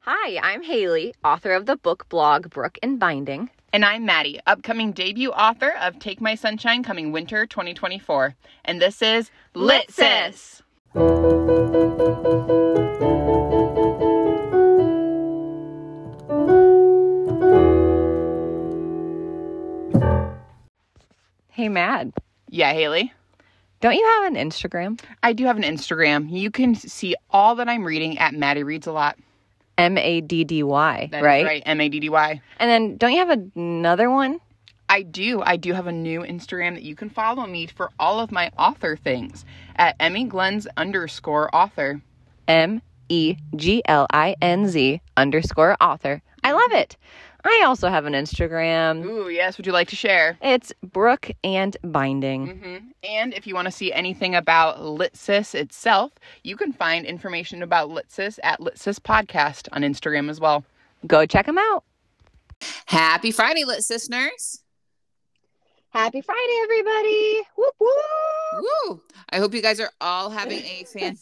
Hi, I'm Haley, author of the book blog Brook and Binding. And I'm Maddie, upcoming debut author of Take My Sunshine coming winter 2024. And this is Lit Sis! Hey, Mad. Yeah, Haley? Don't you have an Instagram? I do have an Instagram. You can see all that I'm reading at Maddie Reads a Lot. Maddy, right? That is right, Maddy. And then don't you have another one? I do have a new Instagram that you can follow me for all of my author things at @EmmieGlenz_author. MEGLINZ_author. I love it. I also have an Instagram. Ooh, yes. Would you like to share? It's Brook and Binding. Mm-hmm. And if you want to see anything about Lit Sis itself, you can find information about Lit Sis at Lit Sis Podcast on Instagram as well. Go check them out. Happy Friday, Lit Listeners. Happy Friday, everybody. Whoop, whoop. Woo. I hope you guys are all having a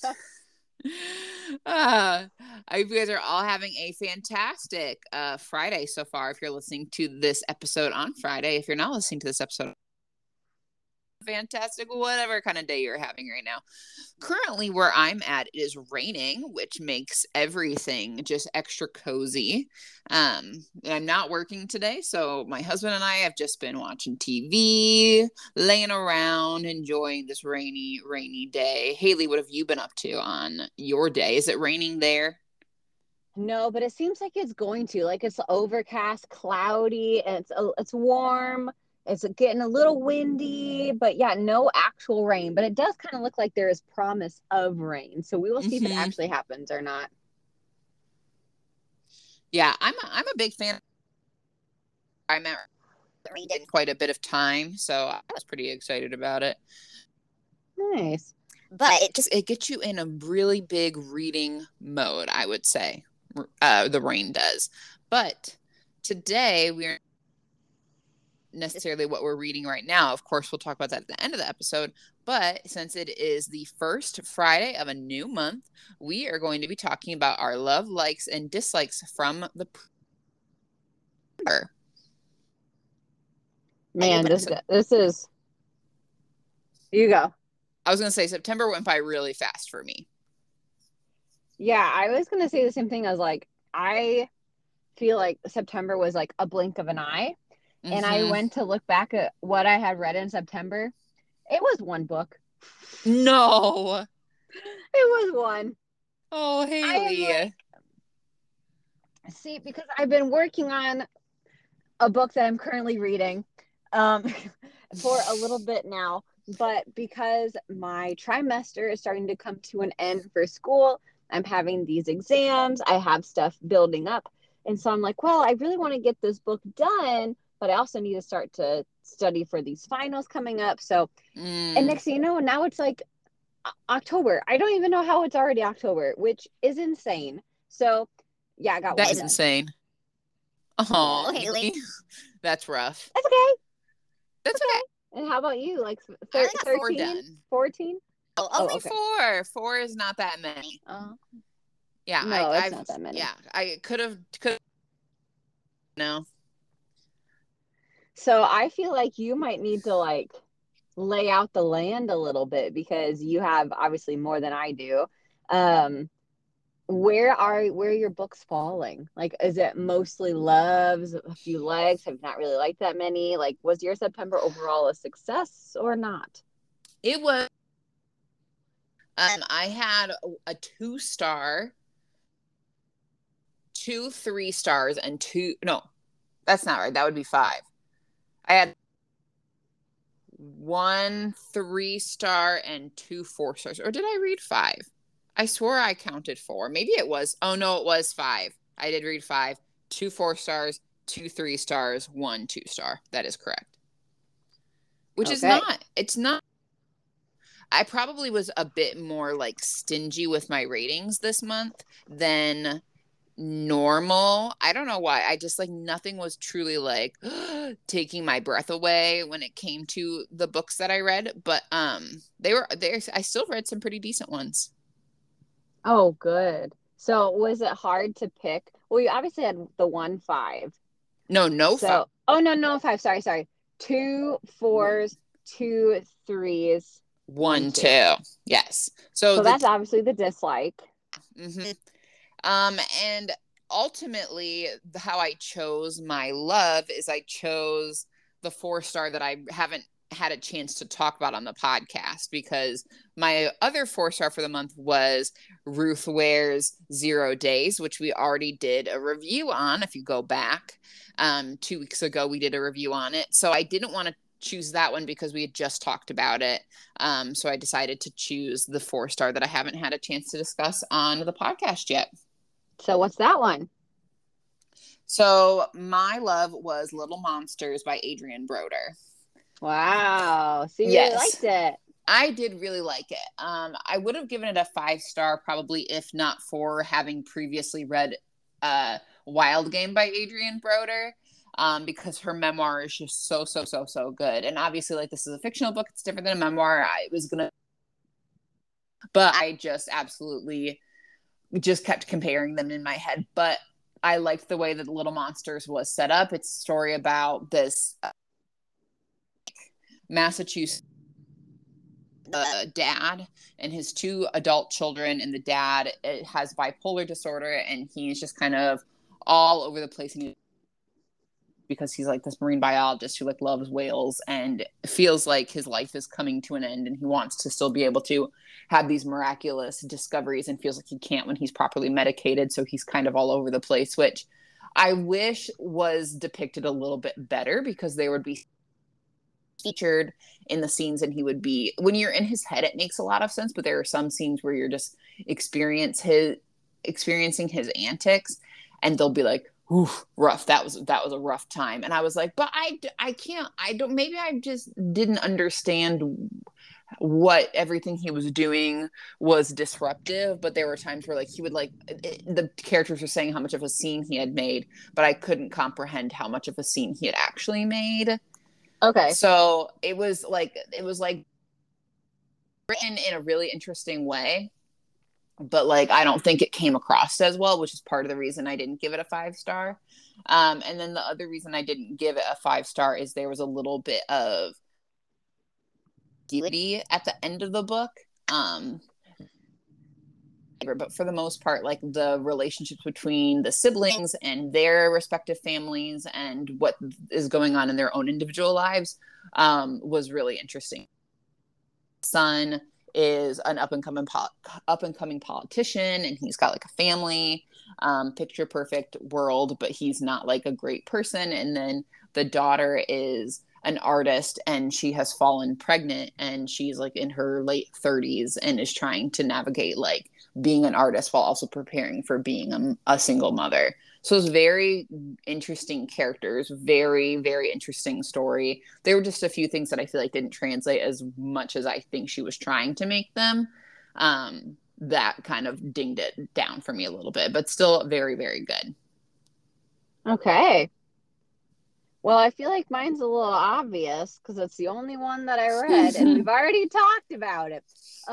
I hope you guys are all having a fantastic Friday so far. If you're listening to this episode on Friday, if you're not listening to this episode, fantastic, whatever kind of day you're having right now. Currently, where I'm at, it is raining, which makes everything just extra cozy. I'm not working today, so my husband and I have just been watching TV, laying around, enjoying this rainy day. Haley, what have you been up to on your day? Is it raining there? No, but it seems like it's going to. Like, it's overcast, cloudy, and it's warm. It's getting a little windy, but yeah, no actual rain. But it does kind of look like there is promise of rain. So we will see if it actually happens or not. Yeah, I'm a big fan. I'm reading quite a bit of time, so I was pretty excited about it. Nice. But it gets you in a really big reading mode, I would say. The rain does. But today we're necessarily what we're reading right now. Of course, we'll talk about that at the end of the episode. But since it is the first Friday of a new month, we are going to be talking about our love, likes, and dislikes from the Man, this is. You go. I was going to say September went by really fast for me. Yeah, I was going to say the same thing. I feel like September was like a blink of an eye. And I went to look back at what I had read in September. It was one book. No. It was one. Oh, Haley. See, because I've been working on a book that I'm currently reading for a little bit now. But because my trimester is starting to come to an end for school, I'm having these exams. I have stuff building up. And so I'm like, well, I really want to get this book done, but I also need to start to study for these finals coming up. So, and next thing you know, now it's like October. I don't even know how it's already October, which is insane. So, yeah, I got That's insane. Oh, Haley. That's rough. That's okay. That's okay. And how about you? Like 13? 14? Oh, only okay. 4. 4 is not that many. Yeah, no, it's not that many. Yeah, I could have. No. So I feel like you might need to like lay out the land a little bit because you have obviously more than I do. Where are your books falling? Like, is it mostly loves, a few likes? Have not really liked that many? Like, was your September overall a success or not? It was. I had a 2-star, 2 3-stars, and 2. No, that's not right. That would be 5. I had 1 3-star and 2 4-stars. Or did I read 5? I swore I counted 4. Maybe it was. Oh, no, it was 5. I did read 5. 2 4-stars, 2 3-stars, 1 2-star. That is correct. Which is not. It's not. I probably was a bit more like stingy with my ratings this month than normal. I don't know why. I just like nothing was truly like taking my breath away when it came to the books that I read, but they were there. I still read some pretty decent ones. Oh, good. So was it hard to pick? Well, you obviously had the 1-5. No, So, oh no, 5. Sorry. 2 4s, 2 3s, 1 1, 2. 2. Yes. So that's obviously the dislike. And ultimately, how I chose my love is I chose the 4-star that I haven't had a chance to talk about on the podcast, because my other 4-star for the month was Ruth Ware's 0 Days, which we already did a review on. If you go back 2 weeks ago, we did a review on it. So I didn't want to choose that one because we had just talked about it. So I decided to choose the 4-star that I haven't had a chance to discuss on the podcast yet. So what's that one? So my love was Little Monsters by Adrienne Broder. Wow. So you really liked it. I did really like it. I would have given it a 5-star probably if not for having previously read Wild Game by Adrienne Broder, because her memoir is just so good. And obviously, like, this is a fictional book. It's different than a memoir. But I just absolutely just kept comparing them in my head. But I liked the way that Little Monsters was set up. It's a story about this Massachusetts dad and his 2 adult children, and the dad has bipolar disorder, and he's just kind of all over the place because he's like this marine biologist who like loves whales and feels like his life is coming to an end, and he wants to still be able to have these miraculous discoveries and feels like he can't when he's properly medicated. So he's kind of all over the place, which I wish was depicted a little bit better, because they would be featured in the scenes and he would be, when you're in his head, it makes a lot of sense, but there are some scenes where you're just experiencing his antics, and they'll be like, oof, rough. That was a rough time. And I was like, but maybe I just didn't understand what everything he was doing was disruptive. But there were times where like he would the characters were saying how much of a scene he had made, but I couldn't comprehend how much of a scene he had actually made. Okay. So it was like written in a really interesting way, but like I don't think it came across as well, which is part of the reason I didn't give it a 5-star. And then the other reason I didn't give it a 5-star is there was a little bit of ambiguity at the end of the book. But for the most part, like the relationships between the siblings and their respective families and what is going on in their own individual lives was really interesting. Son is an up and coming politician, and he's got like a family, picture perfect world, but he's not like a great person. And then the daughter is an artist, and she has fallen pregnant, and she's like in her late 30s and is trying to navigate like being an artist while also preparing for being a single mother. So it's very interesting characters, very, very interesting story. There were just a few things that I feel like didn't translate as much as I think she was trying to make them. That kind of dinged it down for me a little bit, but still very, very good. Okay. Well, I feel like mine's a little obvious because it's the only one that I read and we've already talked about it.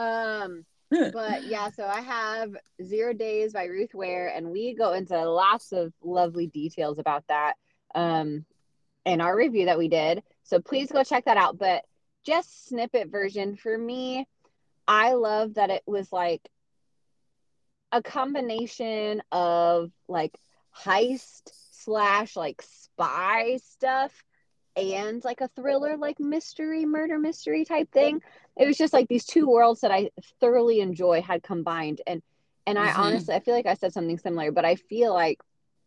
But yeah, so I have 0 Days by Ruth Ware, and we go into lots of lovely details about that in our review that we did. So please go check that out. But just snippet version for me, I love that it was like a combination of like heist / like spy stuff and like a thriller, like murder mystery type thing. It was just like these two worlds that I thoroughly enjoy had combined. And I honestly, I feel like I said something similar, but I feel like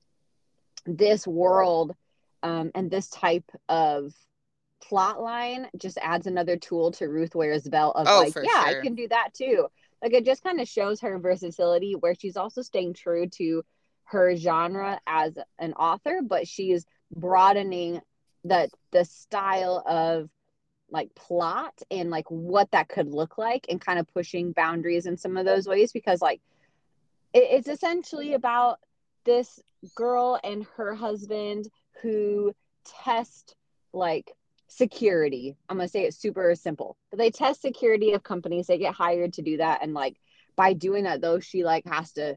this world and this type of plot line just adds another tool to Ruth Ware's belt of sure. I can do that too. Like it just kind of shows her versatility, where she's also staying true to her genre as an author, but she's broadening the style of like plot and like what that could look like, and kind of pushing boundaries in some of those ways, because like it's essentially about this girl and her husband who test like security. I'm gonna say it super simple, but they test security of companies. They get hired to do that, and like by doing that though, she like has to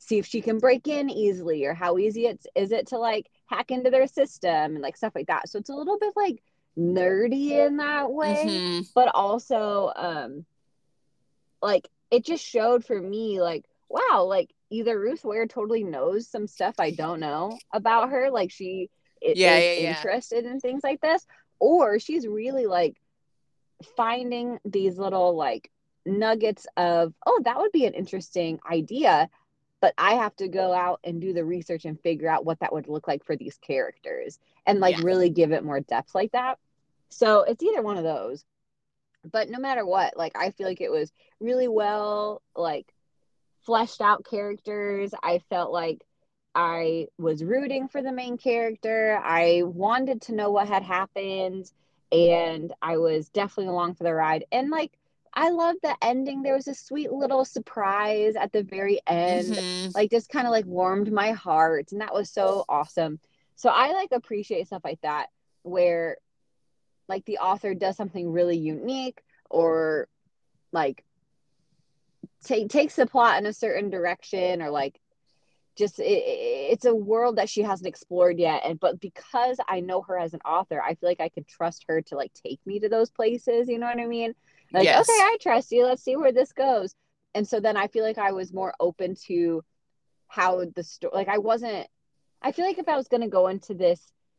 see if she can break in easily, or how easy is it to like hack into their system and like stuff like that. So it's a little bit like nerdy in that way, but also like it just showed for me like, wow, like either Ruth Ware totally knows some stuff I don't know about her, like she is interested in things like this, or she's really like finding these little like nuggets of, oh, that would be an interesting idea, but I have to go out and do the research and figure out what that would look like for these characters and like really give it more depth like that. So it's either one of those. But no matter what, like I feel like it was really well like fleshed out characters. I felt like I was rooting for the main character. I wanted to know what had happened, and I was definitely along for the ride. And like I love the ending. There was a sweet little surprise at the very end. Like just kind of like warmed my heart, and that was so awesome. So I like appreciate stuff like that where like the author does something really unique, or like takes the plot in a certain direction, or like just it's a world that she hasn't explored yet, and but because I know her as an author, I feel like I can trust her to like take me to those places, you know what I mean? Like, okay, I trust you, let's see where this goes. And so then I feel like I was more open to how the story, like I feel like if I was going to go into this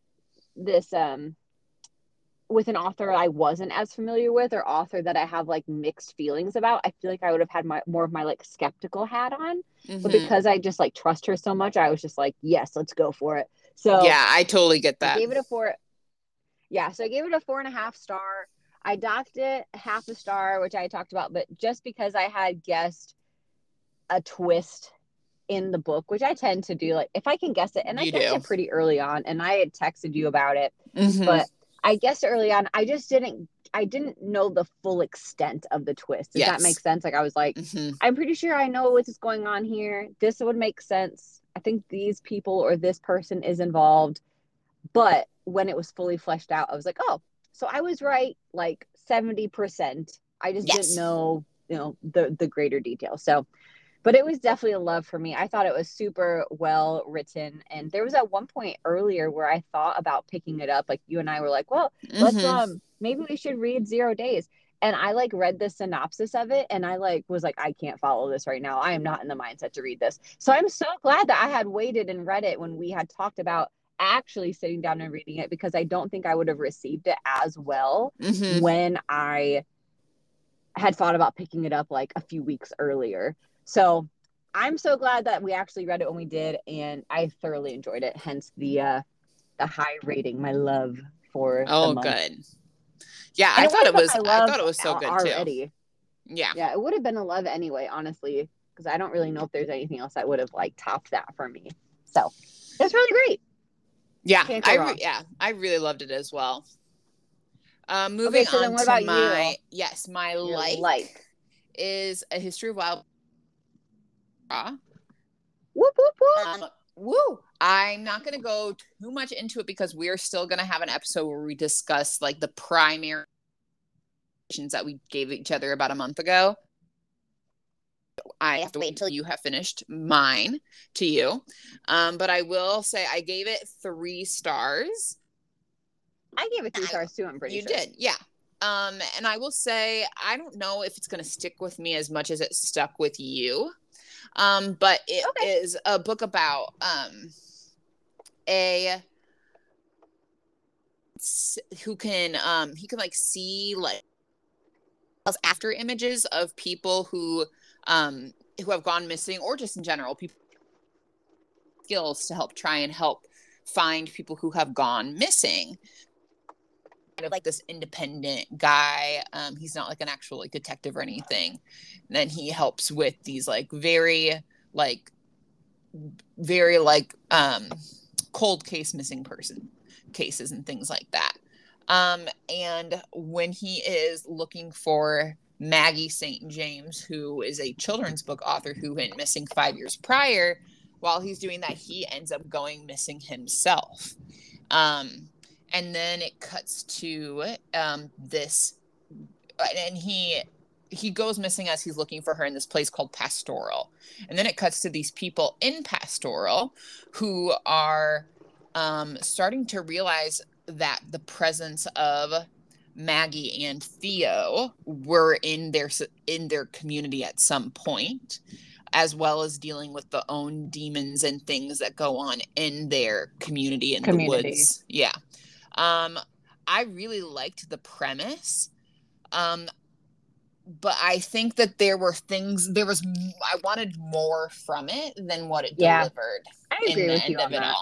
with an author I wasn't as familiar with, or author that I have like mixed feelings about, I feel like I would have had more of my like skeptical hat on. But because I just like trust her so much, I was just like, yes, let's go for it. So yeah, I totally get that. I gave it a 4. Yeah, so I gave it a 4.5 star. I docked it half a star, which I talked about, but just because I had guessed a twist in the book, which I tend to do, like if I can guess it, and I guessed it pretty early on, and I had texted you about it, but I guessed early on. I didn't know the full extent of the twist. Does that make sense? Like I was like, I'm pretty sure I know what's going on here. This would make sense. I think these people or this person is involved. But when it was fully fleshed out, I was like, oh, so I was right like 70%. I just didn't know, the greater detail. So, but it was definitely a love for me. I thought it was super well written. And there was at one point earlier where I thought about picking it up. Like you and I were like, well, let's maybe we should read 0 Days. And I like read the synopsis of it, and I like was like, I can't follow this right now. I am not in the mindset to read this. So I'm so glad that I had waited and read it when we had talked about actually sitting down and reading it, because I don't think I would have received it as well when I had thought about picking it up like a few weeks earlier. So I'm so glad that we actually read it when we did, and I thoroughly enjoyed it. Hence the high rating, my love for the month. Good. Yeah, I thought it was so good already. Too. Yeah, it would have been a love anyway, honestly, because I don't really know if there's anything else that would have like topped that for me. So it's really great. Yeah, I really loved it as well. Moving so on to my my like is A History of Wild. Whoop whoop whoop. I'm not going to go too much into it because we're still going to have an episode where we discuss like the primary that we gave each other about a month ago. I have to wait until you have finished mine to you. But I will say I gave it 3 stars. I gave it 3 stars too, I'm pretty sure. You did, yeah. And I will say, I don't know if it's going to stick with me as much as it stuck with you. But it is a book about he can like see like after images of people who have gone missing, or just in general people skills to help try and help find people who have gone missing. Kind of like this independent guy. He's not like an actual like detective or anything. And then he helps with these like very cold case missing person cases and things like that. And when he is looking for Maggie St. James, who is a children's book author who went missing 5 years prior, while he's doing that, he ends up going missing himself. And then it cuts to this, and he he goes missing as he's looking for her in this place called Pastoral. And then it cuts to these people in Pastoral who are starting to realize that the presence of Maggie and Theo were in their community at some point, as well as dealing with the own demons and things that go on in their community in the woods. Yeah. I really liked the premise. But I think that I wanted more from it than what it delivered. I agree with you on that.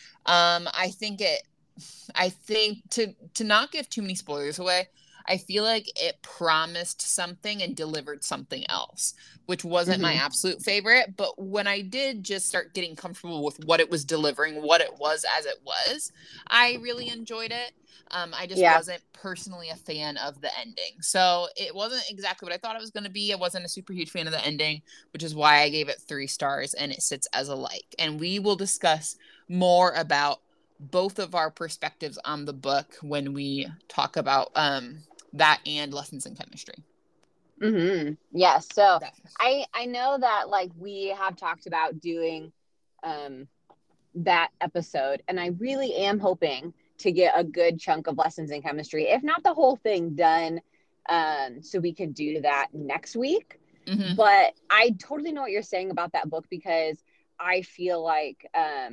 I think to not give too many spoilers away, I feel like it promised something and delivered something else, which wasn't my absolute favorite. But when I did just start getting comfortable with what it was delivering, what it was as it was, I really enjoyed it. I just wasn't personally a fan of the ending. So it wasn't exactly what I thought it was going to be. I wasn't a super huge fan of the ending, which is why I gave it 3 stars, and it sits as a like. And we will discuss more about both of our perspectives on the book when we talk about that and Lessons in Chemistry. Yes. So I know that like we have talked about doing that episode, and I really am hoping to get a good chunk of Lessons in Chemistry, if not the whole thing done, so we could do that next week. But I totally know what you're saying about that book, because I feel like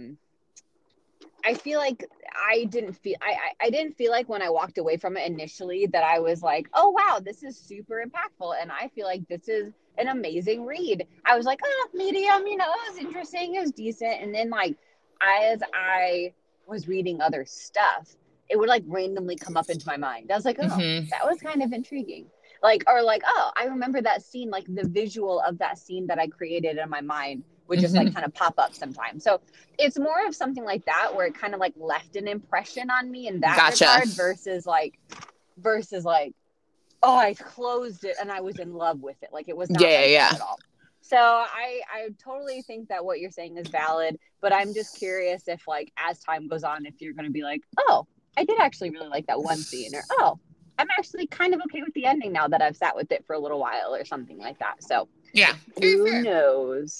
I didn't feel like when I walked away from it initially that I was like, oh wow, this is super impactful, and I feel like this is an amazing read. I was like, oh, medium, it was interesting, it was decent. And then like as I was reading other stuff, it would like randomly come up into my mind. I was like, oh, that was kind of intriguing. Oh, I remember that scene, like the visual of that scene that I created in my mind would just like kind of pop up sometimes. So it's more of something like that, where it kind of like left an impression on me in that regard versus like, oh, I closed it and I was in love with it. Like it was not that at all. So I totally think that what you're saying is valid, but I'm just curious if like as time goes on, if you're going to be like, oh, I did actually really like that one scene, or oh, I'm actually kind of okay with the ending now that I've sat with it for a little while, or something like that. So yeah, who knows?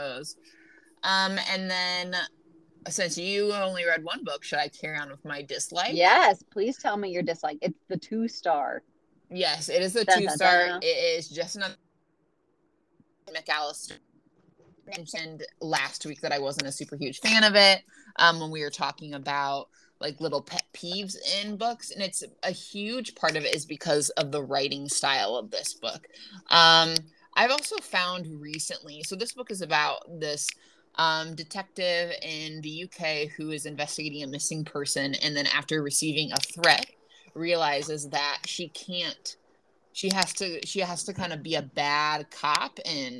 And then since you only read one book, should I carry on with my dislike? Yes, please tell me your dislike. It's the 2-star. Yes, it is the 2-star. It is just another McAllister. Mentioned last week that I wasn't a super huge fan of it when we were talking about like little pet peeves in books, and it's a huge part of it is because of the writing style of this book. I've also found recently, so this book is about this detective in the UK who is investigating a missing person, and then after receiving a threat realizes that she has to kind of be a bad cop and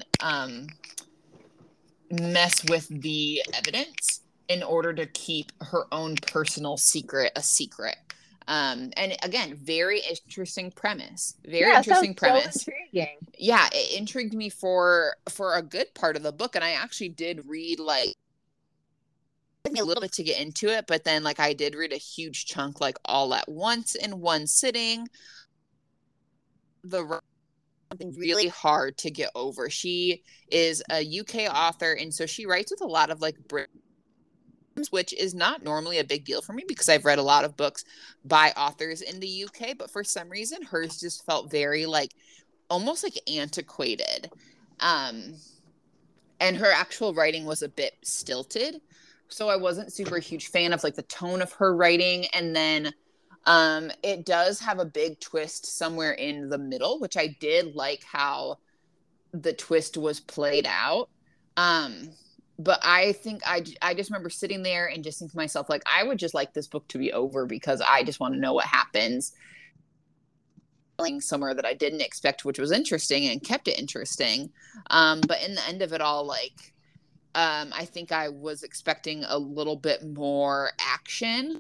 mess with the evidence in order to keep her own personal secret a secret. And again, very interesting premise. Interesting premise. So intriguing. Yeah, it intrigued me for a good part of the book, and I actually did read like a little bit to get into it, but then like I did read a huge chunk like all at once in one sitting. Something really hard to get over. She is a UK author, and so she writes with a lot of like British, which is not normally a big deal for me because I've read a lot of books by authors in the UK, but for some reason hers just felt very like almost like antiquated. And her actual writing was a bit stilted. So I wasn't super huge fan of like the tone of her writing. And then it does have a big twist somewhere in the middle, which I did like how the twist was played out. But I think I just remember sitting there and just thinking to myself, like, I would just like this book to be over because I just want to know what happens. Somewhere that I didn't expect, which was interesting and kept it interesting. But in the end of it all, like, I think I was expecting a little bit more action.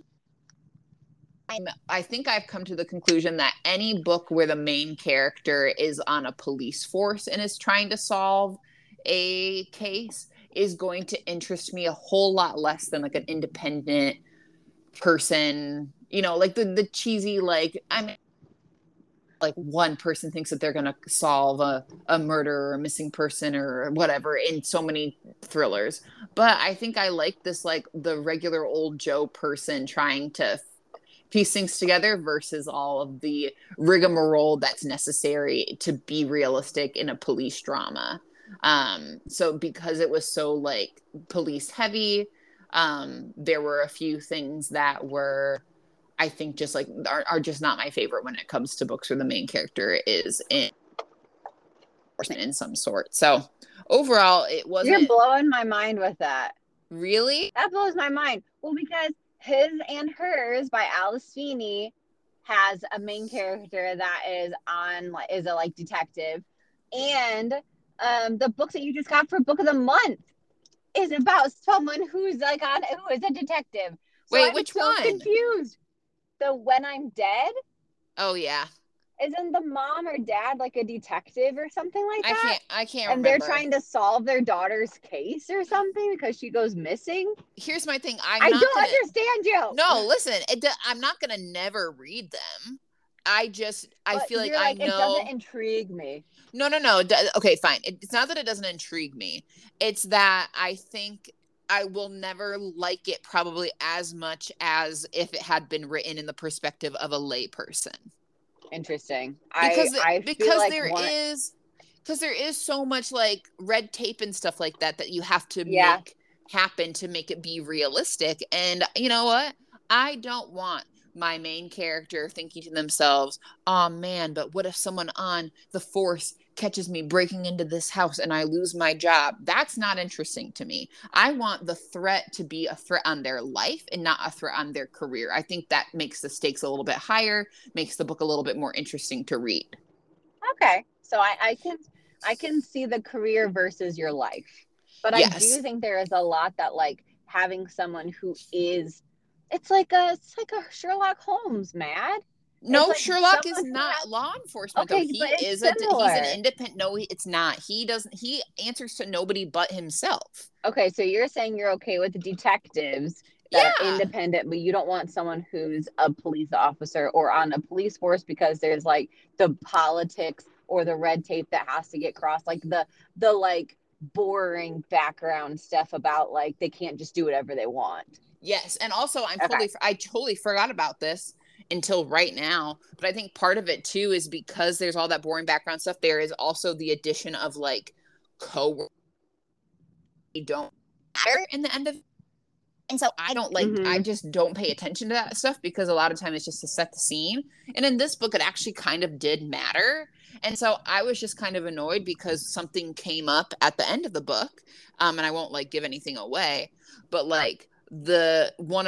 I think I've come to the conclusion that any book where the main character is on a police force and is trying to solve a case is going to interest me a whole lot less than like an independent person, you know, like the cheesy, like like one person thinks that they're going to solve a murder or a missing person or whatever in so many thrillers. But I think I like this, like the regular old Joe person trying to piece things together versus all of the rigmarole that's necessary to be realistic in a police drama. So because it was so like police heavy, there were a few things that were, I think, just like are just not my favorite when it comes to books where the main character is in some sort. So overall, it wasn't. You're blowing my mind with that. Really? That blows my mind. Well, because His and Hers by Alice Feeney has a main character that is a like detective, and the books that you just got for Book of the Month is about someone who is a detective. So Wait, I'm which so one? confused. The When I'm Dead. Oh yeah. Isn't the mom or dad like a detective or something like that? I can't And remember. they're trying to solve their daughter's case or something because she goes missing. Here's my thing. I don't understand you. No, listen. I'm not gonna never read them. I feel like I know. It doesn't intrigue me. No. Okay, fine. It's not that it doesn't intrigue me. It's that I think I will never like it probably as much as if it had been written in the perspective of a lay person. Interesting. Because there is so much like red tape and stuff like that you have to make happen to make it be realistic. And you know what? I don't want my main character thinking to themselves, oh man, but what if someone on the force catches me breaking into this house and I lose my job? That's not interesting to me. I want the threat to be a threat on their life and not a threat on their career. I think that makes the stakes a little bit higher, makes the book a little bit more interesting to read. Okay. So I can see the career versus your life. But yes. I do think there is a lot that like having someone who is it's like a Sherlock Holmes, Mad. No, like Sherlock is not law enforcement. Okay, though. He's an independent. No, it's not. He answers to nobody but himself. Okay, so you're saying you're okay with the detectives that are independent, but you don't want someone who's a police officer or on a police force because there's like the politics or the red tape that has to get crossed, like the like boring background stuff about like they can't just do whatever they want. Yes, and also I totally forgot about this until right now, but I think part of it too is because there's all that boring background stuff. There is also the addition of like co-workers don't matter in the end of, and so I don't like I just don't pay attention to that stuff because a lot of time it's just to set the scene. And in this book, it actually kind of did matter. And so I was just kind of annoyed because something came up at the end of the book, and I won't like give anything away, but like the one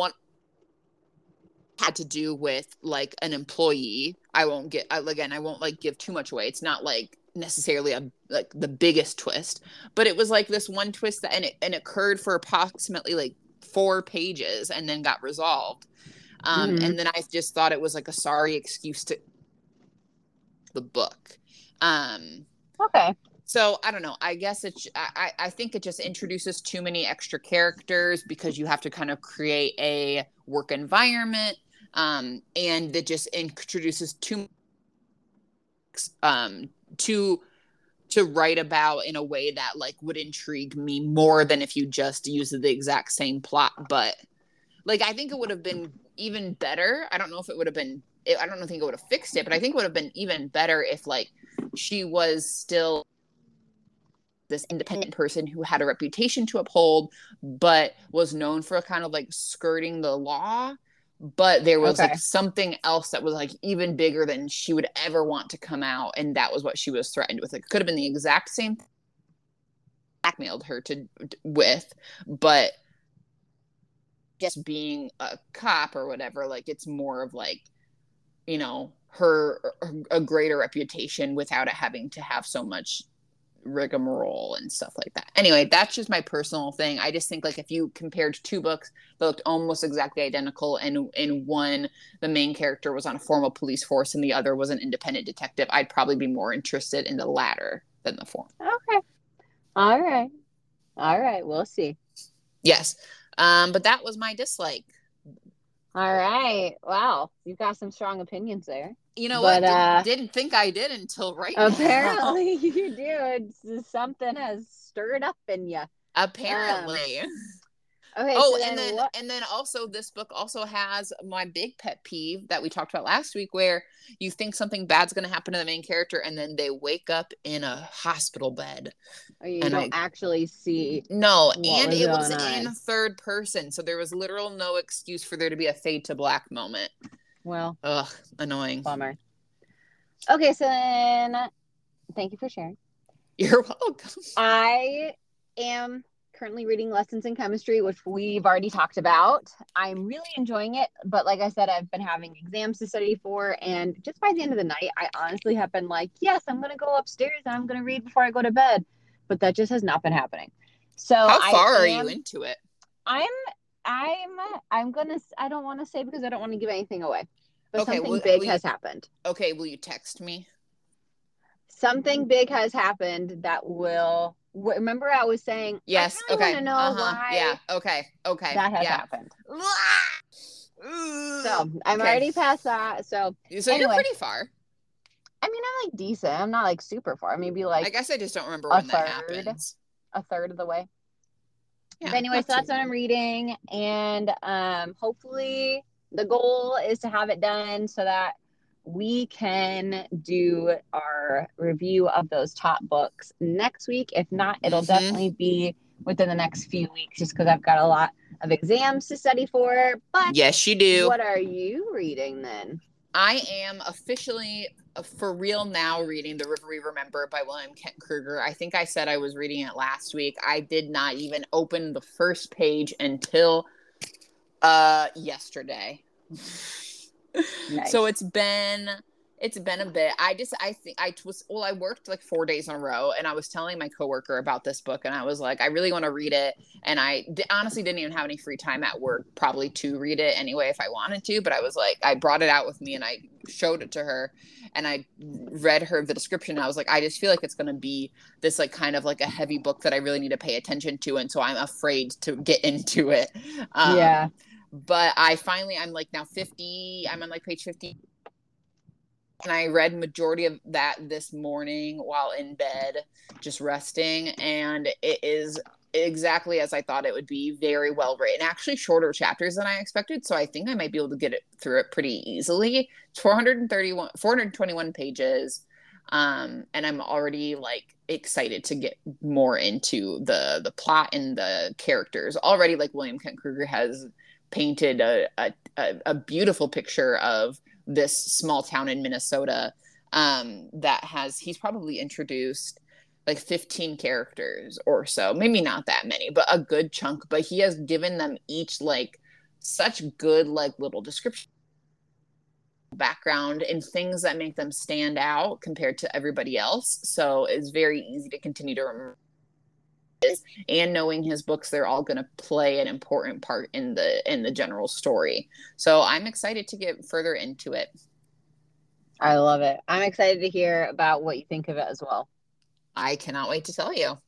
had to do with like an employee. I won't like give too much away. It's not like necessarily like the biggest twist, but it was like this one twist that and it occurred for approximately like 4 pages and then got resolved. And then I just thought it was like a sorry excuse to the book. Okay. So I don't know. I guess I think it just introduces too many extra characters because you have to kind of create a work environment, and it just introduces too to write about in a way that like would intrigue me more than if you just used the exact same plot. But like I think it would have been even better. I don't know if it would have been. I don't think it would have fixed it, but I think it would have been even better if like she was still this independent person who had a reputation to uphold, but was known for kind of like skirting the law. But there was like something else that was like even bigger than she would ever want to come out. And that was what she was threatened with. It could have been the exact same thing blackmailed her with, but just being a cop or whatever, like it's more of like, you know, a greater reputation without it having to have so much rigmarole and stuff like that. Anyway, that's just my personal thing. I just think like if you compared 2 books that looked almost exactly identical, and in one the main character was on a formal police force and the other was an independent detective, I'd probably be more interested in the latter than the former. Okay. All right, we'll see. Yes. But that was my dislike. All right. Wow, you've got some strong opinions there. You know But, what? Didn't think I did until right now. apparently you do. Something has stirred up in you. Apparently. Okay. Oh, So and then then what? and then also this book also has my big pet peeve that we talked about last week, where you think something bad's going to happen to the main character and then they wake up in a hospital bed. You and don't actually see. No, What and was it was going in on. third person, so there was literal no excuse for there to be a fade to black moment. Well, Ugh, annoying. bummer. Okay, so then thank you for sharing. You're welcome. I am currently reading Lessons in Chemistry, which we've already talked about. I'm really enjoying it, but like I said, I've been having exams to study for, and just by the end of the night, I honestly have been like, yes, I'm going to go upstairs and I'm going to read before I go to bed, but that just has not been happening. So How far are you into it? I'm gonna. I don't want to say because I don't want to give anything away, but Okay, something will big you- has happened. Okay, will you text me? Something big has happened that will. Remember, I was saying, Yes. I really Okay. want to know why Yeah. Okay. that has Yeah. happened. So So I'm already past that. So you're anyway. pretty far. I mean, I'm like decent. I'm not like super far. Maybe like I guess I just don't remember a when that third. happens. A third of the way. Yeah, But anyway, so that's what I'm reading, and hopefully the goal is to have it done so that we can do our review of those top books next week. If not, it'll definitely be within the next few weeks, just because I've got a lot of exams to study for. But yes, you do. What are you reading then? I am officially, for real now, reading The River We Remember by William Kent Kruger. I think I said I was reading it last week. I did not even open the first page until yesterday. Nice. So it's been a bit. I worked like 4 days in a row, and I was telling my coworker about this book, and I was like, I really want to read it, and I honestly didn't even have any free time at work probably to read it anyway if I wanted to, but I was like, I brought it out with me and I showed it to her, and I read her the description, and I was like, I just feel like it's going to be this like kind of like a heavy book that I really need to pay attention to, and so I'm afraid to get into it. Yeah. But I'm like now 50, I'm on like page 50. And I read majority of that this morning while in bed, just resting. And it is exactly as I thought it would be. Very well written. Actually, shorter chapters than I expected. So I think I might be able to get it through it pretty easily. It's 421 pages. And I'm already like excited to get more into the plot and the characters. Already, like William Kent Kruger has painted a beautiful picture of this small town in Minnesota he's probably introduced like 15 characters or so, maybe not that many, but a good chunk, but he has given them each like such good like little description, background, and things that make them stand out compared to everybody else. So it's very easy to continue to remember. And knowing his books, they're all going to play an important part in the general story. So I'm excited to get further into it. I love it. I'm excited to hear about what you think of it as well. I cannot wait to tell you.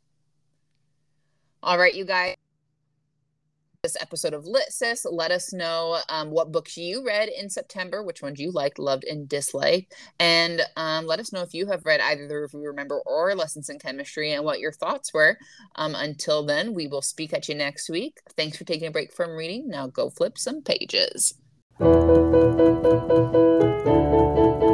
All right, you guys. This episode of Lit Sis. Let us know what books you read in September, which ones you liked, loved, and disliked. And let us know if you have read either The River We Remember or Lessons in Chemistry and what your thoughts were. Until then, we will speak at you next week. Thanks for taking a break from reading. Now go flip some pages.